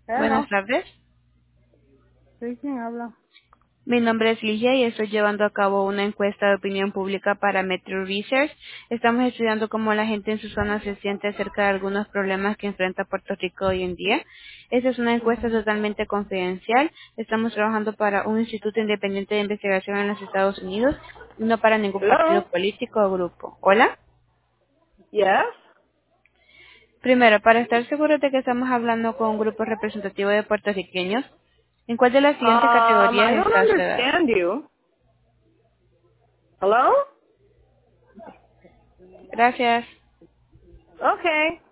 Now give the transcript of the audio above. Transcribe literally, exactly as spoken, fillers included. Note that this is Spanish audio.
Buenas Hello. tardes. ¿Sí, quién habla? Mi nombre es Ligia y estoy llevando a cabo una encuesta de opinión pública para Metro Research. Estamos estudiando cómo la gente en su zona se siente acerca de algunos problemas que enfrenta Puerto Rico hoy en día. Esta es una encuesta Ujú. totalmente confidencial. Estamos trabajando para un instituto independiente de investigación en los Estados Unidos y no para ningún Hello. partido político o grupo. Hola. Yes. Primero, para estar seguros de que estamos hablando con un grupo representativo de puertorriqueños, ¿en cuál de las siguientes Um, I categorías don't está su edad? understand you. Hello. Gracias. Okay.